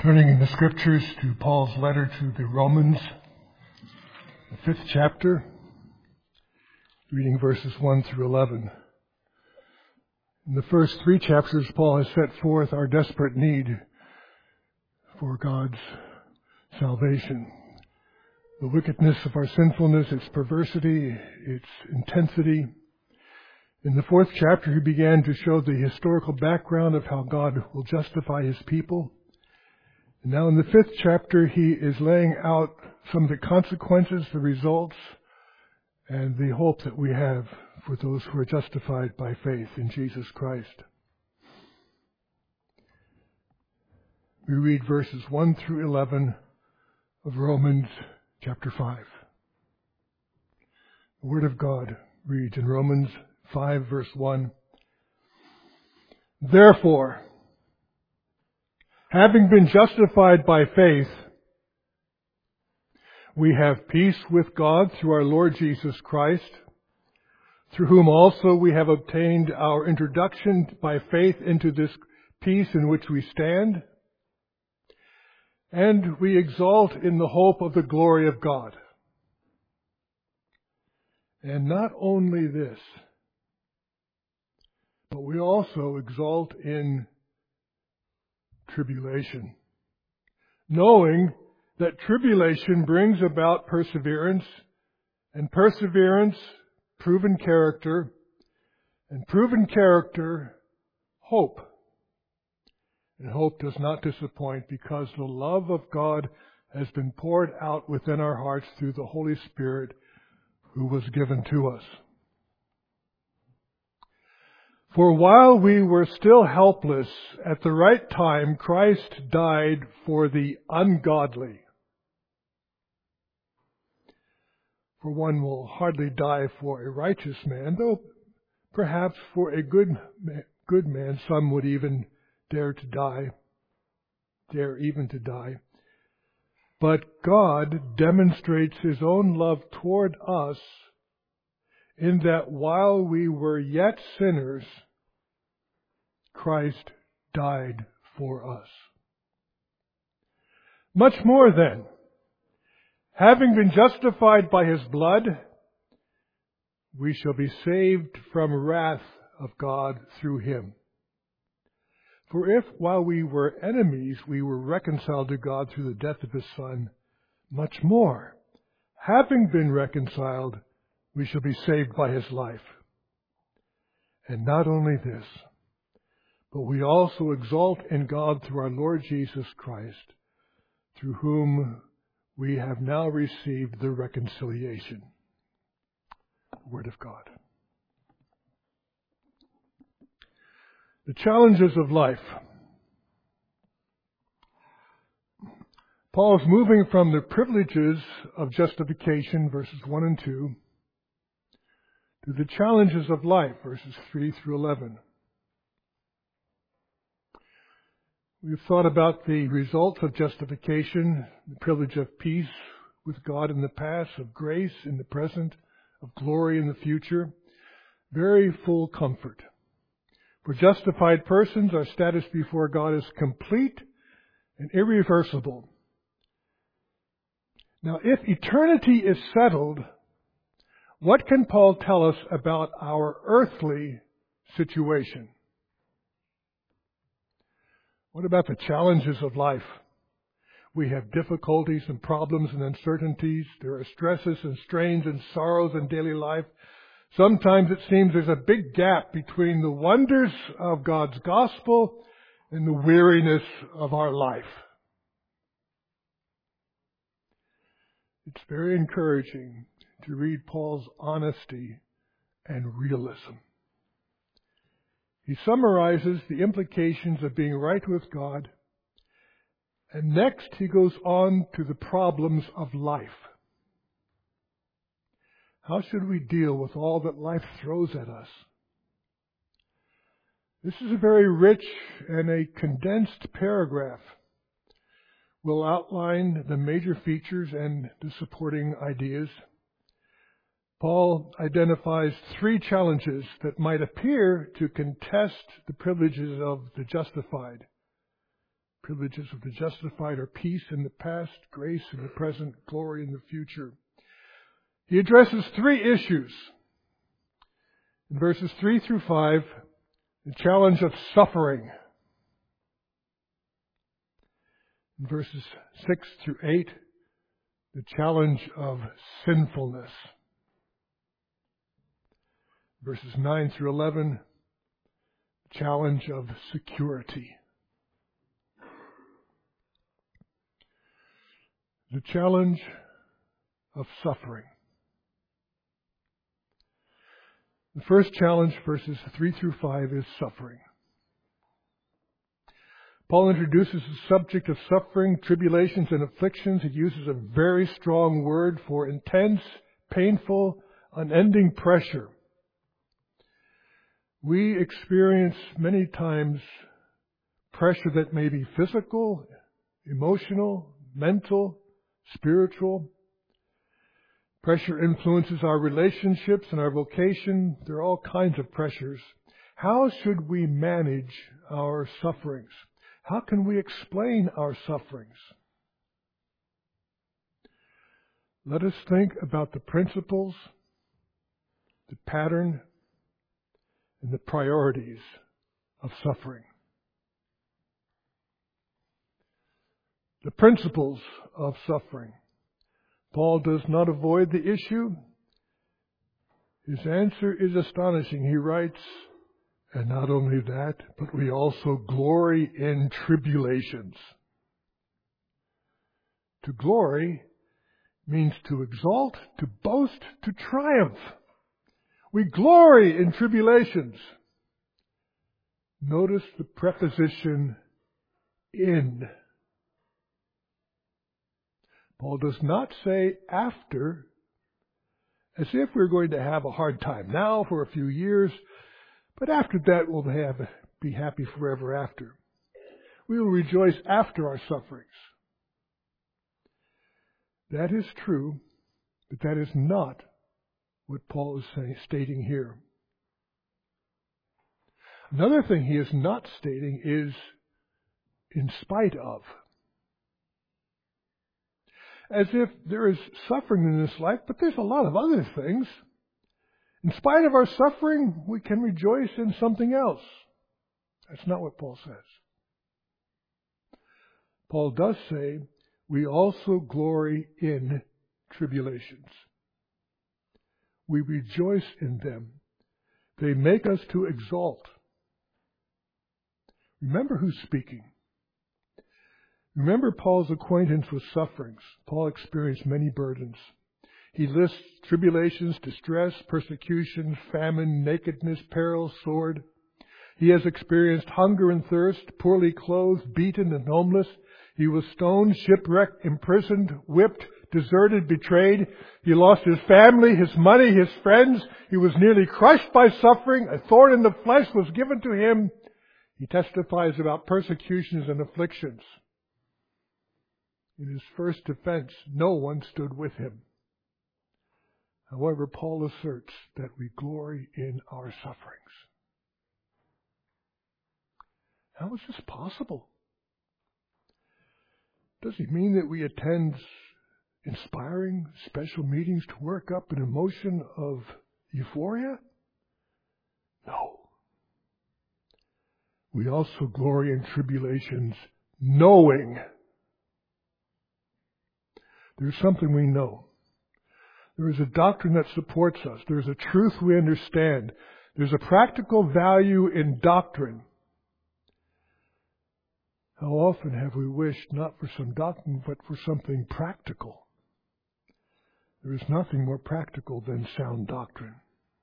Turning in the Scriptures to Paul's letter to the Romans, the 5th chapter, reading verses 1 through 11. In the first 3 chapters, Paul has set forth our desperate need for God's salvation. The wickedness of our sinfulness, its perversity, its intensity. In the 4th chapter, he began to show the historical background of how God will justify his people. And now in the 5th chapter, he is laying out some of the consequences, the results, and the hope that we have for those who are justified by faith in Jesus Christ. We read verses 1 through 11 of Romans chapter 5. The Word of God reads in Romans 5 verse 1, "Therefore, having been justified by faith, we have peace with God through our Lord Jesus Christ, through whom also we have obtained our introduction by faith into this peace in which we stand, and we exult in the hope of the glory of God. And not only this, but we also exult in tribulation, knowing that tribulation brings about perseverance, and perseverance, proven character, and proven character, hope. And hope does not disappoint, because the love of God has been poured out within our hearts through the Holy Spirit who was given to us. For while we were still helpless, at the right time Christ died for the ungodly. For one will hardly die for a righteous man, though perhaps for a good man some would even dare even to die. But God demonstrates His own love toward us in that while we were yet sinners, Christ died for us. Much more then, having been justified by His blood, we shall be saved from wrath of God through Him. For if, while we were enemies, we were reconciled to God through the death of His Son, much more, having been reconciled, we shall be saved by His life. And not only this, but we also exult in God through our Lord Jesus Christ, through whom we have now received the reconciliation." The Word of God. The challenges of life. Paul is moving from the privileges of justification, verses 1 and 2, to the challenges of life, verses 3 through 11. We've thought about the results of justification, the privilege of peace with God in the past, of grace in the present, of glory in the future. Very full comfort. For justified persons, our status before God is complete and irreversible. Now, if eternity is settled, what can Paul tell us about our earthly situation? What about the challenges of life? We have difficulties and problems and uncertainties. There are stresses and strains and sorrows in daily life. Sometimes it seems there's a big gap between the wonders of God's gospel and the weariness of our life. It's very encouraging to read Paul's honesty and realism. He summarizes the implications of being right with God, and next he goes on to the problems of life. How should we deal with all that life throws at us? This is a very rich and a condensed paragraph. We'll outline the major features and the supporting ideas. Paul identifies 3 challenges that might appear to contest the privileges of the justified. privileges of the justified are peace in the past, grace in the present, glory in the future. He addresses three issues. In verses 3 through 5, the challenge of suffering. In verses 6 through 8, the challenge of sinfulness. Verses 9 through 11, the challenge of security. The challenge of suffering. The first challenge, verses 3 through 5, is suffering. Paul introduces the subject of suffering, tribulations, and afflictions. He uses a very strong word for intense, painful, unending pressure. We experience many times pressure that may be physical, emotional, mental, spiritual. Pressure influences our relationships and our vocation. There are all kinds of pressures. How should we manage our sufferings? How can we explain our sufferings? Let us think about the principles, the pattern, and the priorities of suffering. The principles of suffering. Paul does not avoid the issue. His answer is astonishing. He writes, and not only that, but we also glory in tribulations. To glory means to exalt, to boast, to triumph. We glory in tribulations. Notice the preposition in. Paul does not say after, as if we're going to have a hard time now for a few years, but after that we'll be happy forever after. We will rejoice after our sufferings. That is true, but that is not what Paul is stating here. Another thing he is not stating is in spite of. As if there is suffering in this life, but there's a lot of other things. In spite of our suffering, we can rejoice in something else. That's not what Paul says. Paul does say, we also glory in tribulations. We rejoice in them. They make us to exalt. Remember who's speaking. Remember Paul's acquaintance with sufferings. Paul experienced many burdens. He lists tribulations, distress, persecution, famine, nakedness, peril, sword. He has experienced hunger and thirst, poorly clothed, beaten, and homeless. He was stoned, shipwrecked, imprisoned, whipped, deserted, betrayed. He lost his family, his money, his friends. He was nearly crushed by suffering. A thorn in the flesh was given to him. He testifies about persecutions and afflictions. In his first defense, no one stood with him. However, Paul asserts that we glory in our sufferings. How is this possible? Does it mean that we attend inspiring special meetings to work up an emotion of euphoria? No. We also glory in tribulations, knowing. There's something we know. There is a doctrine that supports us. There's a truth we understand. There's a practical value in doctrine. How often have we wished not for some doctrine, but for something practical? There is nothing more practical than sound doctrine.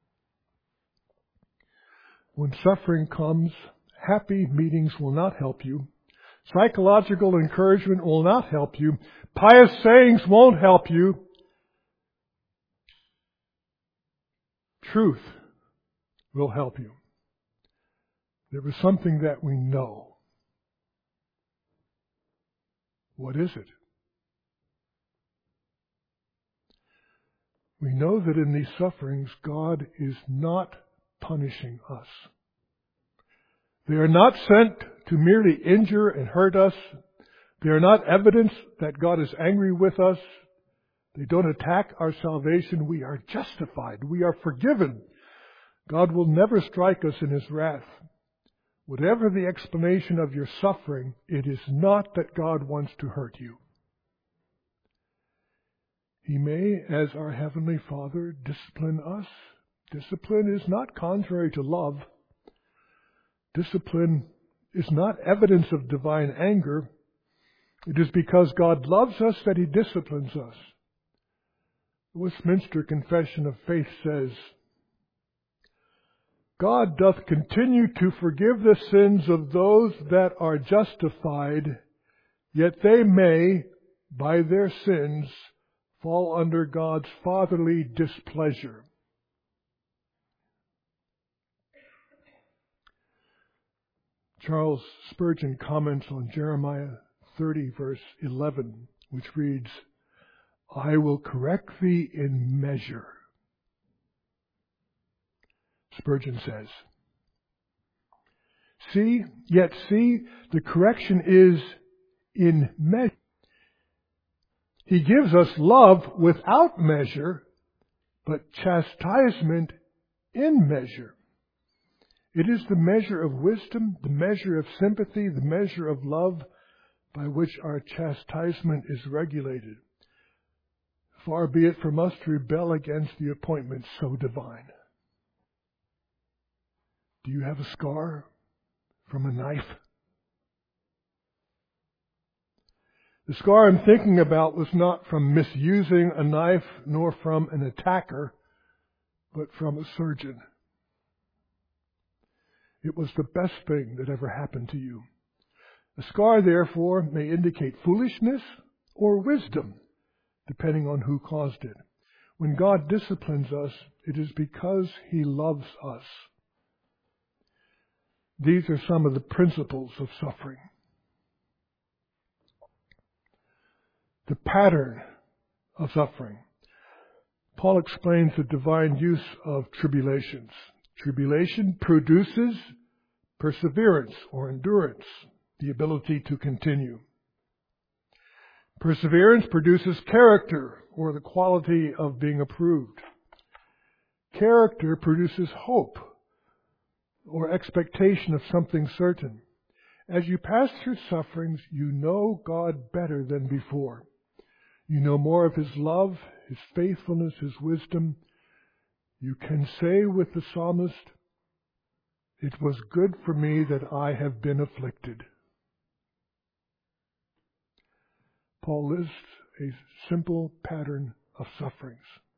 When suffering comes, happy meetings will not help you. Psychological encouragement will not help you. Pious sayings won't help you. Truth will help you. There is something that we know. What is it? We know that in these sufferings, God is not punishing us. They are not sent to merely injure and hurt us. They are not evidence that God is angry with us. They don't attack our salvation. We are justified. We are forgiven. God will never strike us in His wrath. Whatever the explanation of your suffering, it is not that God wants to hurt you. He may, as our Heavenly Father, discipline us. Discipline is not contrary to love. Discipline is not evidence of divine anger. It is because God loves us that He disciplines us. The Westminster Confession of Faith says, God doth continue to forgive the sins of those that are justified, yet they may, by their sins, fall under God's fatherly displeasure. Charles Spurgeon comments on Jeremiah 30, verse 11, which reads, I will correct thee in measure. Spurgeon says, see, the correction is in measure. He gives us love without measure, but chastisement in measure. It is the measure of wisdom, the measure of sympathy, the measure of love by which our chastisement is regulated. Far be it from us to rebel against the appointment so divine. Do you have a scar from a knife? The scar I'm thinking about was not from misusing a knife nor from an attacker, but from a surgeon. It was the best thing that ever happened to you. A scar, therefore, may indicate foolishness or wisdom, depending on who caused it. When God disciplines us, it is because He loves us. These are some of the principles of suffering. The pattern of suffering. Paul explains the divine use of tribulations. Tribulation produces perseverance or endurance, the ability to continue. Perseverance produces character, or the quality of being approved. Character produces hope, or expectation of something certain. As you pass through sufferings, you know God better than before. You know more of His love, His faithfulness, His wisdom. You can say with the psalmist, it was good for me that I have been afflicted. Paul lists a simple pattern of sufferings.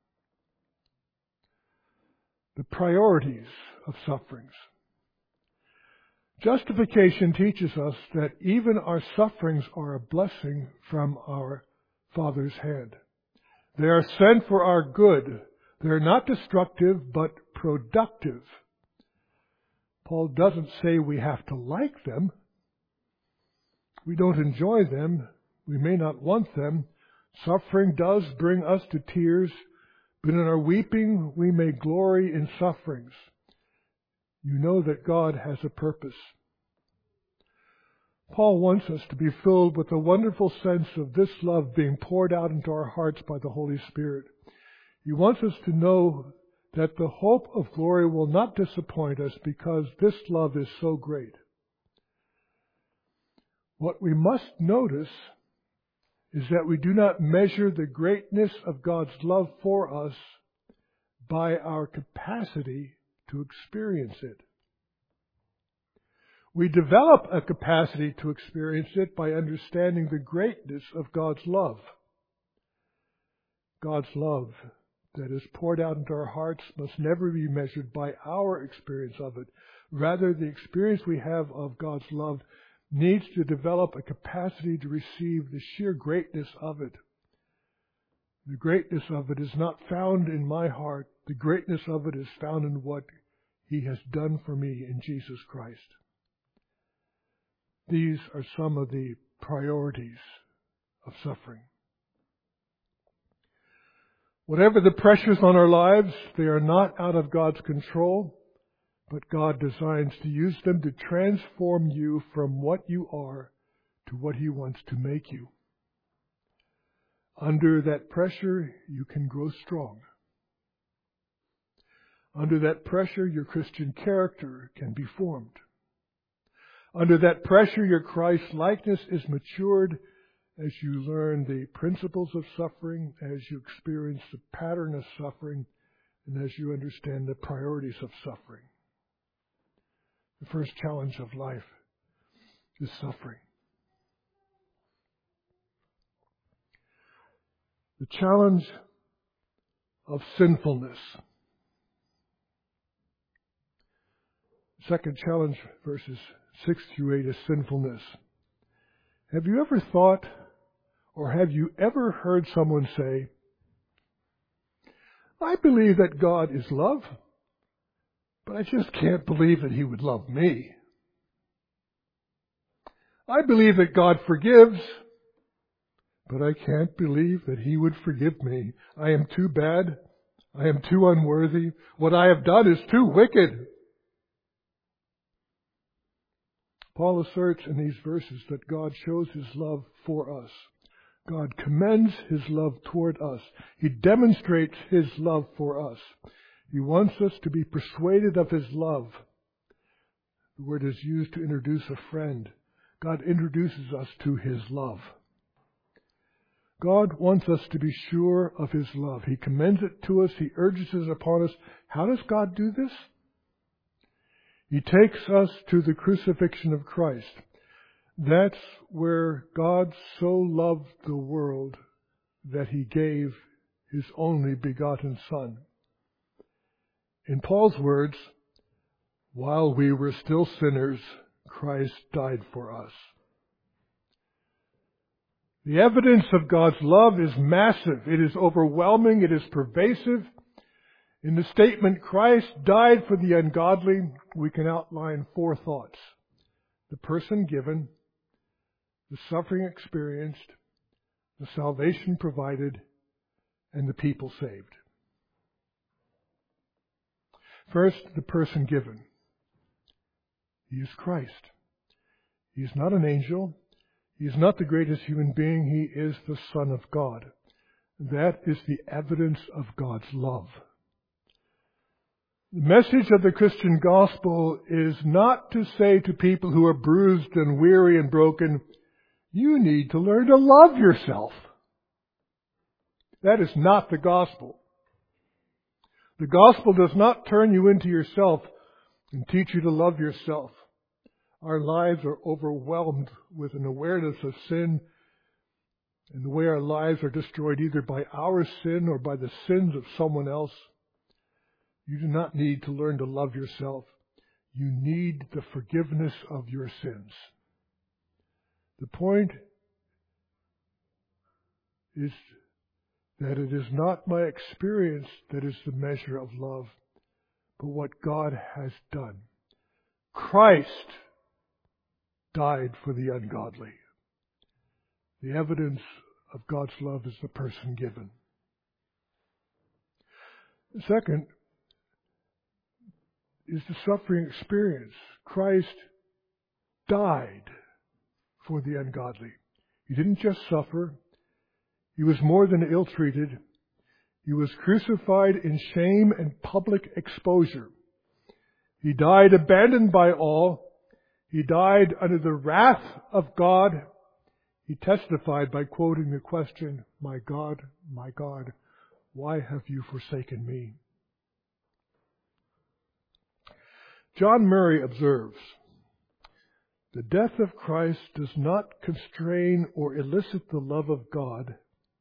The priorities of sufferings. Justification teaches us that even our sufferings are a blessing from our Father's hand. They are sent for our good. They are not destructive, but productive. Paul doesn't say we have to like them. We don't enjoy them. We may not want them. Suffering does bring us to tears, but in our weeping we may glory in sufferings. You know that God has a purpose. Paul wants us to be filled with a wonderful sense of this love being poured out into our hearts by the Holy Spirit. He wants us to know that the hope of glory will not disappoint us because this love is so great. What we must notice is that we do not measure the greatness of God's love for us by our capacity to experience it. We develop a capacity to experience it by understanding the greatness of God's love. God's love that is poured out into our hearts must never be measured by our experience of it. Rather, the experience we have of God's love needs to develop a capacity to receive the sheer greatness of it. The greatness of it is not found in my heart. The greatness of it is found in what He has done for me in Jesus Christ. These are some of the priorities of suffering. Whatever the pressures on our lives, they are not out of God's control, but God designs to use them to transform you from what you are to what He wants to make you. Under that pressure, you can grow strong. Under that pressure, your Christian character can be formed. Under that pressure, your Christ-likeness is matured as you learn the principles of suffering, as you experience the pattern of suffering, and as you understand the priorities of suffering. The first challenge of life is suffering. The challenge of sinfulness. Second challenge, verses 6 through 8, is sinfulness. Have you ever thought, or have you ever heard someone say, I believe that God is love, but I just can't believe that He would love me. I believe that God forgives, but I can't believe that He would forgive me. I am too bad. I am too unworthy. What I have done is too wicked. Paul asserts in these verses that God shows His love for us. God commends His love toward us. He demonstrates His love for us. He wants us to be persuaded of His love. The word is used to introduce a friend. God introduces us to His love. God wants us to be sure of His love. He commends it to us. He urges it upon us. How does God do this? He takes us to the crucifixion of Christ. That's where God so loved the world that He gave His only begotten Son. In Paul's words, while we were still sinners, Christ died for us. The evidence of God's love is massive. It is overwhelming. It is pervasive. In the statement, Christ died for the ungodly, we can outline 4 thoughts. The person given, the suffering experienced, the salvation provided, and the people saved. First, the person given. He is Christ. He is not an angel. He is not the greatest human being. He is the Son of God. That is the evidence of God's love. The message of the Christian gospel is not to say to people who are bruised and weary and broken, you need to learn to love yourself. That is not the gospel. The gospel does not turn you into yourself and teach you to love yourself. Our lives are overwhelmed with an awareness of sin, and the way our lives are destroyed either by our sin or by the sins of someone else. You do not need to learn to love yourself. You need the forgiveness of your sins. The point is that it is not my experience that is the measure of love, but what God has done. Christ died for the ungodly. The evidence of God's love is the person given. Second is the suffering experience. Christ died for the ungodly. He didn't just suffer. He was more than ill-treated. He was crucified in shame and public exposure. He died abandoned by all. He died under the wrath of God. He testified by quoting the question, my God, why have you forsaken me? John Murray observes, the death of Christ does not constrain or elicit the love of God,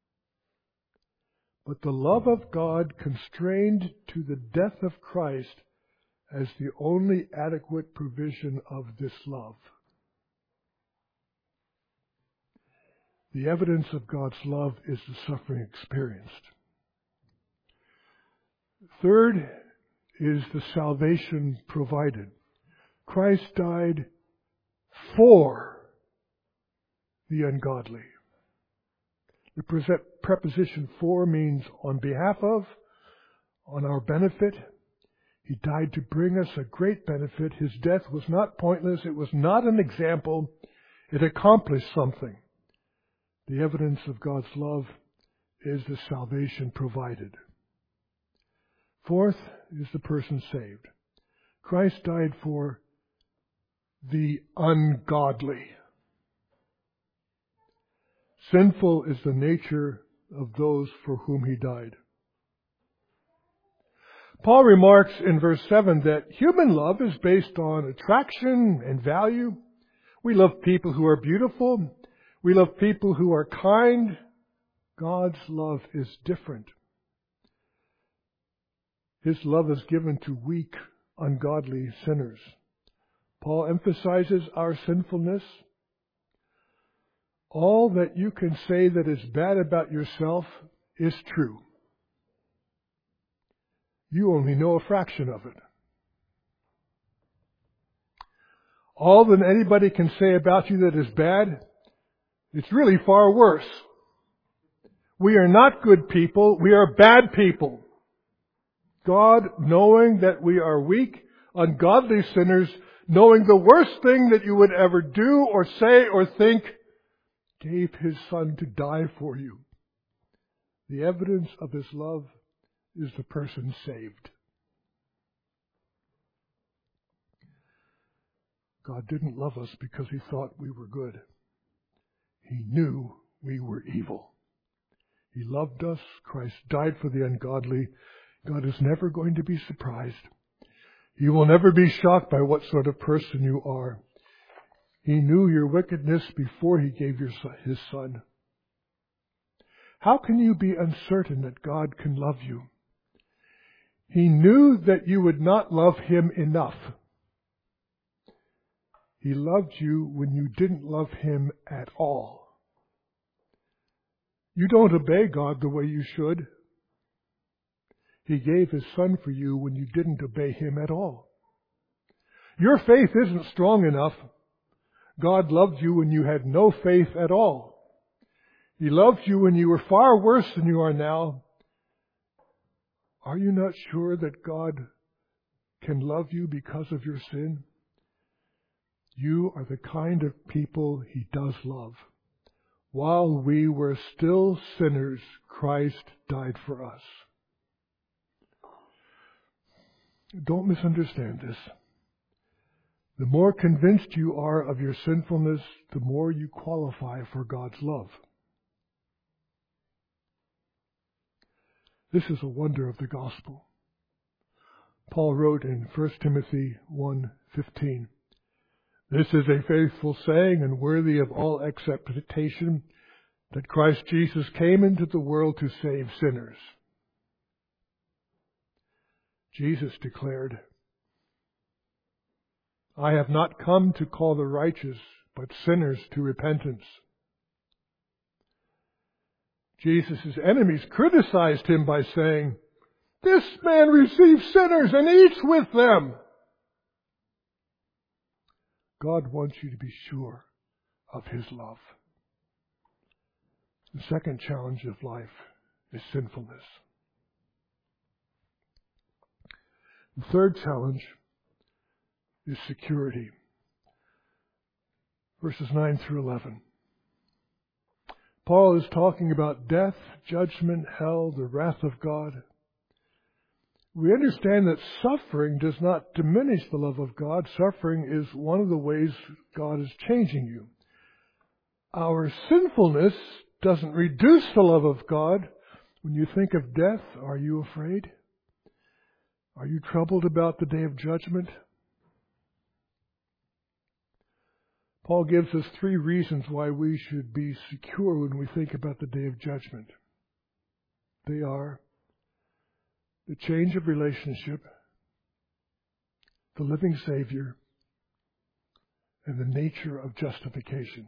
but the love of God constrained to the death of Christ as the only adequate provision of this love. The evidence of God's love is the suffering experienced. Third is the salvation provided. Christ died for the ungodly. The preposition for means on behalf of, on our benefit. He died to bring us a great benefit. His death was not pointless. It was not an example. It accomplished something. The evidence of God's love is the salvation provided. Fourth is the person saved. Christ died for the ungodly. Sinful is the nature of those for whom he died. Paul remarks in verse 7 that human love is based on attraction and value. We love people who are beautiful. We love people who are kind. God's love is different. His love is given to weak, ungodly sinners. Paul emphasizes our sinfulness. All that you can say that is bad about yourself is true. You only know a fraction of it. All that anybody can say about you that is bad, it's really far worse. We are not good people. We are bad people. God, knowing that we are weak, ungodly sinners, knowing the worst thing that you would ever do or say or think, gave His Son to die for you. The evidence of His love is the person saved. God didn't love us because He thought we were good. He knew we were evil. He loved us. Christ died for the ungodly. God is never going to be surprised. He will never be shocked by what sort of person you are. He knew your wickedness before He gave His Son. How can you be uncertain that God can love you? He knew that you would not love Him enough. He loved you when you didn't love Him at all. You don't obey God the way you should. He gave His Son for you when you didn't obey Him at all. Your faith isn't strong enough. God loved you when you had no faith at all. He loved you when you were far worse than you are now. Are you not sure that God can love you because of your sin? You are the kind of people He does love. While we were still sinners, Christ died for us. Don't misunderstand this. The more convinced you are of your sinfulness, the more you qualify for God's love. This is a wonder of the gospel. Paul wrote in 1 Timothy 1:15, "This is a faithful saying and worthy of all acceptation, that Christ Jesus came into the world to save sinners." Jesus declared, "I have not come to call the righteous, but sinners to repentance." Jesus' enemies criticized Him by saying, "This man receives sinners and eats with them." God wants you to be sure of His love. The second challenge of life is sinfulness. The third challenge is security. Verses 9 through 11. Paul is talking about death, judgment, hell, the wrath of God. We understand that suffering does not diminish the love of God. Suffering is one of the ways God is changing you. Our sinfulness doesn't reduce the love of God. When you think of death, are you afraid? Are you troubled about the day of judgment? Paul gives us 3 reasons why we should be secure when we think about the day of judgment. They are the change of relationship, the living Savior, and the nature of justification.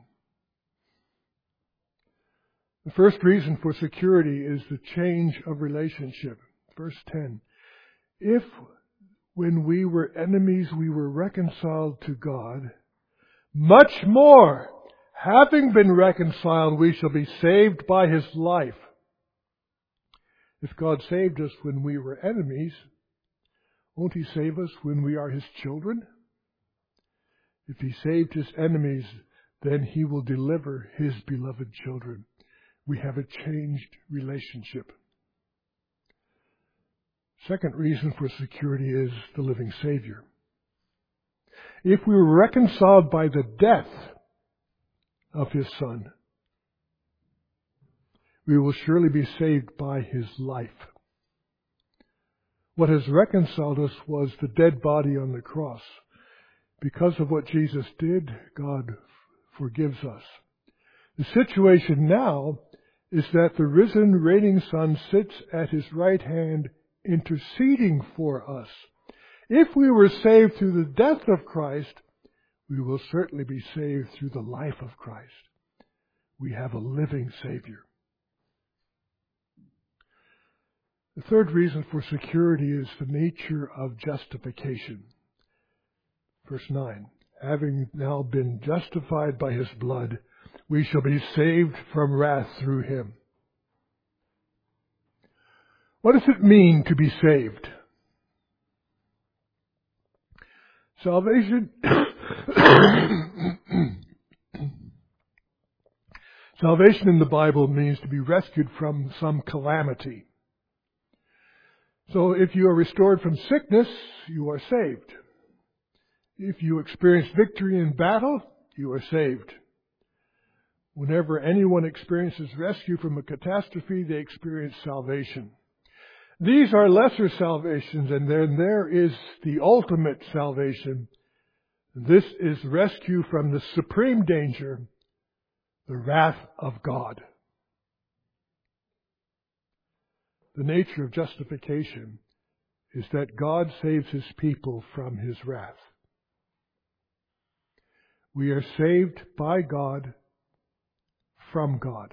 The first reason for security is the change of relationship. Verse 10. If when we were enemies we were reconciled to God, much more, having been reconciled, we shall be saved by His life. If God saved us when we were enemies, Won't He save us when we are His children? If He saved His enemies, then He will deliver His beloved children. We have a changed relationship. Second reason for security is the living Savior. If we were reconciled by the death of His Son, we will surely be saved by His life. What has reconciled us was the dead body on the cross. Because of what Jesus did, God forgives us. The situation now is that the risen, reigning Son sits at His right hand interceding for us. If we were saved through the death of Christ, we will certainly be saved through the life of Christ. We have a living Savior. The third reason for security is the nature of justification. Verse 9, having now been justified by His blood, we shall be saved from wrath through Him. What does it mean to be saved? Salvation in the Bible means to be rescued from some calamity. So if you are restored from sickness, you are saved. If you experience victory in battle, you are saved. Whenever anyone experiences rescue from a catastrophe, they experience salvation. These are lesser salvations, and then there is the ultimate salvation. This is rescue from the supreme danger, the wrath of God. The nature of justification is that God saves His people from His wrath. We are saved by God from God.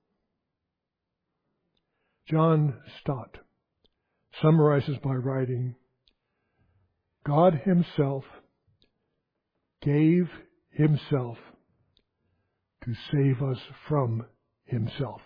John Stott summarizes by writing, God Himself gave Himself to save us from Himself.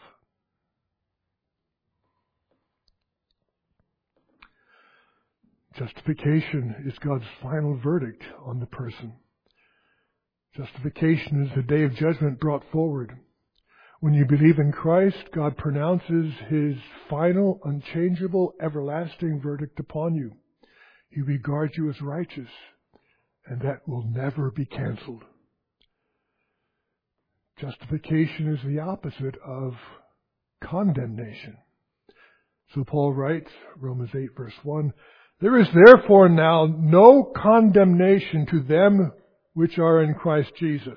Justification is God's final verdict on the person. Justification is the day of judgment brought forward. When you believe in Christ, God pronounces His final, unchangeable, everlasting verdict upon you. He regards you as righteous, and that will never be canceled. Justification is the opposite of condemnation. So Paul writes, Romans 8 verse 1, there is therefore now no condemnation to them which are in Christ Jesus.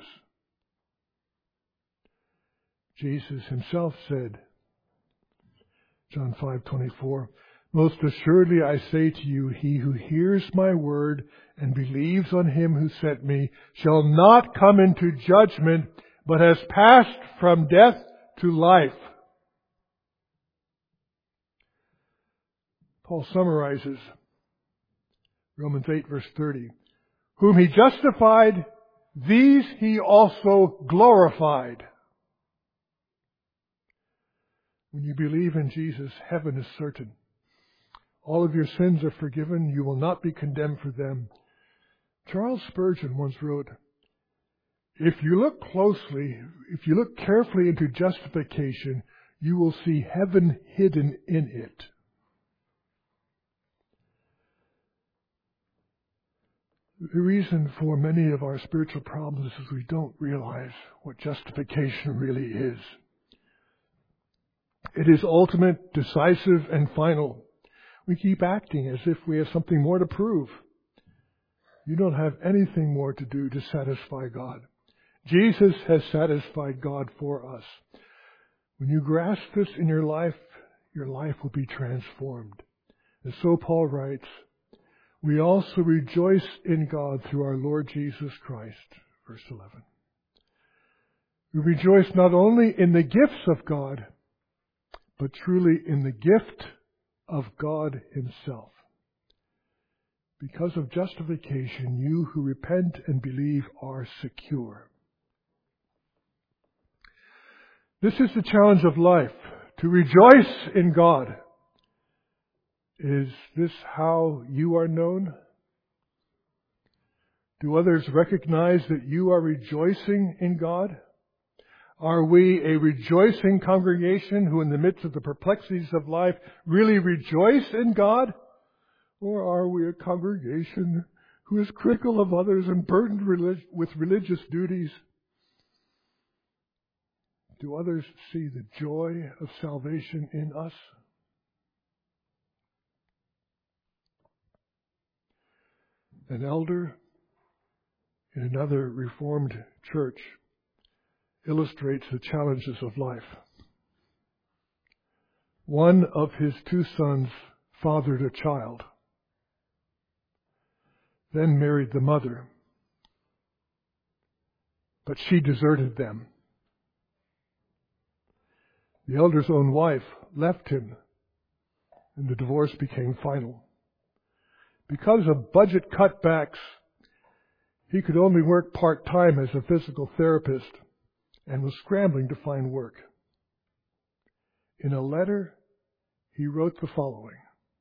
Jesus Himself said, John 5:24, most assuredly I say to you, he who hears my word and believes on Him who sent me shall not come into judgment, but has passed from death to life. Paul summarizes Romans 8 verse 30. Whom He justified, these He also glorified. When you believe in Jesus, heaven is certain. All of your sins are forgiven. You will not be condemned for them. Charles Spurgeon once wrote, if you look carefully into justification, you will see heaven hidden in it. The reason for many of our spiritual problems is we don't realize what justification really is. It is ultimate, decisive, and final. We keep acting as if we have something more to prove. You don't have anything more to do to satisfy God. Jesus has satisfied God for us. When you grasp this in your life will be transformed. And so Paul writes, we also rejoice in God through our Lord Jesus Christ. Verse 11. We rejoice not only in the gifts of God, but truly in the gift of God Himself. Because of justification, you who repent and believe are secure. This is the challenge of life, to rejoice in God. Is this how you are known? Do others recognize that you are rejoicing in God? Are we a rejoicing congregation who in the midst of the perplexities of life really rejoice in God? Or are we a congregation who is critical of others and burdened with religious duties? Do others see the joy of salvation in us? An elder in another Reformed church illustrates the challenges of life. One of his two sons fathered a child, then married the mother, but she deserted them. The elder's own wife left him, and the divorce became final. Because of budget cutbacks, he could only work part-time as a physical therapist and was scrambling to find work. In a letter, he wrote the following: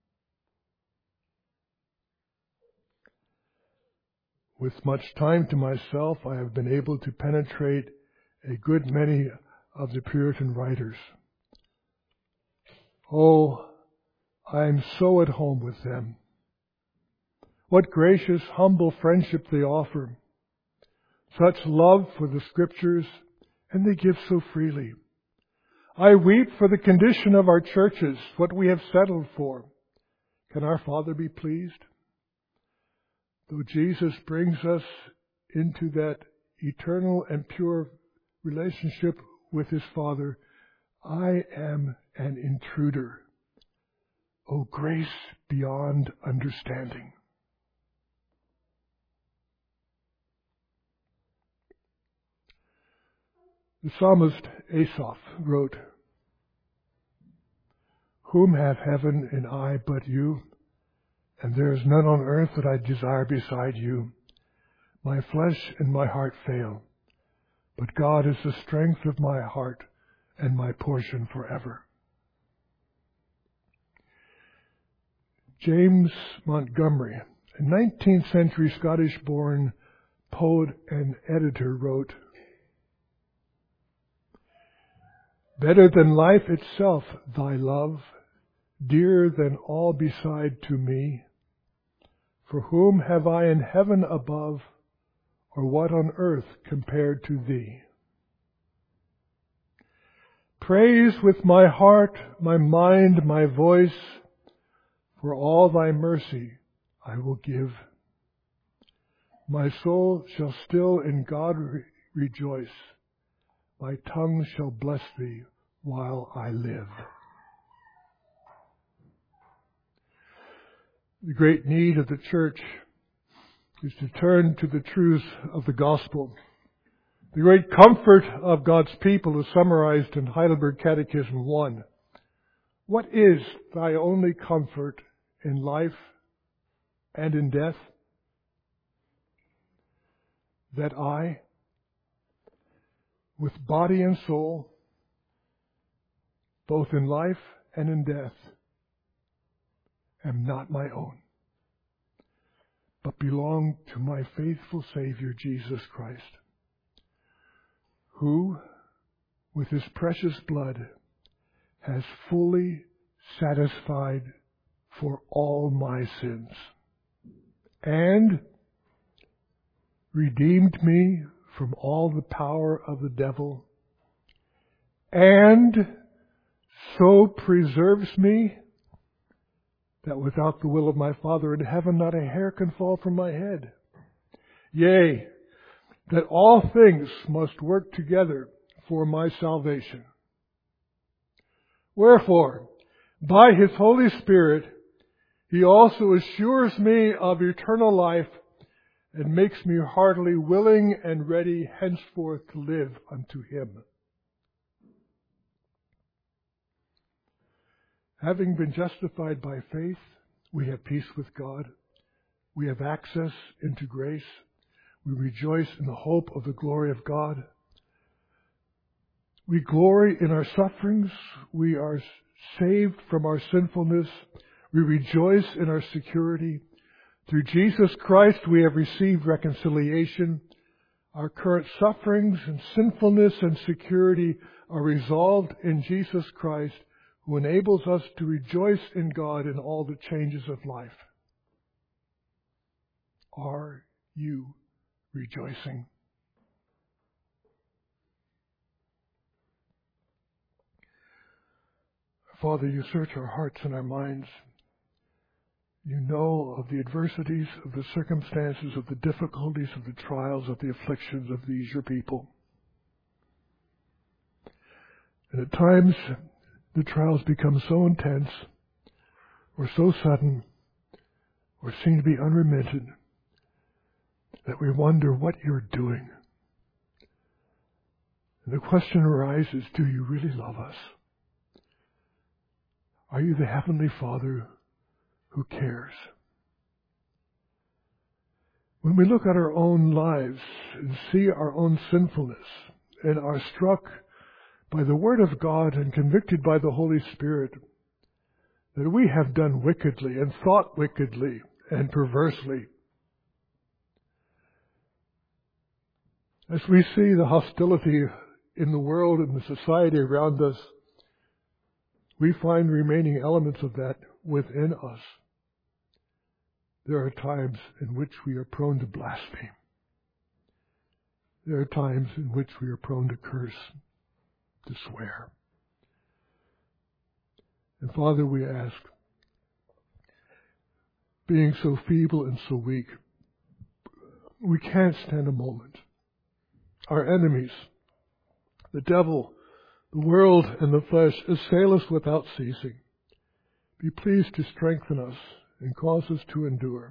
"With much time to myself, I have been able to penetrate a good many of the Puritan writers. Oh, I am so at home with them. What gracious, humble friendship they offer. Such love for the Scriptures, and they give so freely. I weep for the condition of our churches, what we have settled for. Can our Father be pleased? Though Jesus brings us into that eternal and pure relationship with His Father, I am an intruder. Oh, grace beyond understanding." The psalmist Asaph wrote, "Whom have heaven and I but you? And there is none on earth that I desire beside you. My flesh and my heart fail, but God is the strength of my heart and my portion forever." James Montgomery, a 19th century Scottish-born poet and editor, wrote, "Better than life itself, thy love, dearer than all beside to me. For whom have I in heaven above, or what on earth compared to thee? Praise with my heart, my mind, my voice, for all thy mercy I will give. My soul shall still in God rejoice. My tongue shall bless thee while I live." The great need of the church is to turn to the truths of the gospel. The great comfort of God's people is summarized in Heidelberg Catechism 1. What is thy only comfort in life and in death? That I, with body and soul, both in life and in death, am not my own, but belong to my faithful Savior, Jesus Christ, who, with His precious blood, has fully satisfied for all my sins, and redeemed me from all the power of the devil, and so preserves me that without the will of my Father in heaven not a hair can fall from my head. Yea, that all things must work together for my salvation. Wherefore, by His Holy Spirit, He also assures me of eternal life and makes me heartily willing and ready henceforth to live unto Him. Having been justified by faith, we have peace with God. We have access into grace. We rejoice in the hope of the glory of God. We glory in our sufferings. We are saved from our sinfulness, We rejoice in our security. Through Jesus Christ we have received reconciliation. Our current sufferings and sinfulness and security are resolved in Jesus Christ, who enables us to rejoice in God in all the changes of life. Are you rejoicing? Father, you search our hearts and our minds. You know of the adversities, of the circumstances, of the difficulties, of the trials, of the afflictions of these your people. And at times, the trials become so intense, or so sudden, or seem to be unremitted, that we wonder what you're doing. And the question arises, do you really love us? Are you the Heavenly Father who cares? When we look at our own lives and see our own sinfulness and are struck by the Word of God and convicted by the Holy Spirit that we have done wickedly and thought wickedly and perversely, as we see the hostility in the world and the society around us, we find remaining elements of that within us. There are times in which we are prone to blaspheme. There are times in which we are prone to curse, to swear. And Father, we ask, being so feeble and so weak, we can't stand a moment. Our enemies, the devil, the world, and the flesh assail us without ceasing. Be pleased to strengthen us and cause us to endure.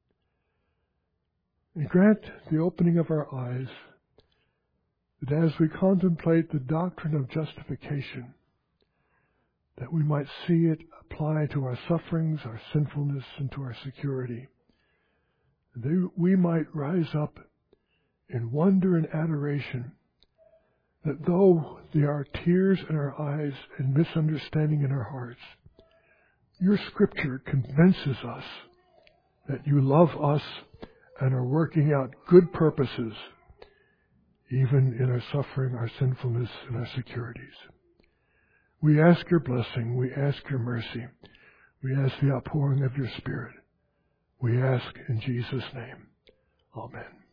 And grant the opening of our eyes, that as we contemplate the doctrine of justification, that we might see it apply to our sufferings, our sinfulness, and to our security. And that we might rise up in wonder and adoration, that though there are tears in our eyes and misunderstanding in our hearts, your Scripture convinces us that you love us and are working out good purposes, even in our suffering, our sinfulness, and our securities. We ask your blessing. We ask your mercy. We ask the outpouring of your Spirit. We ask in Jesus' name. Amen.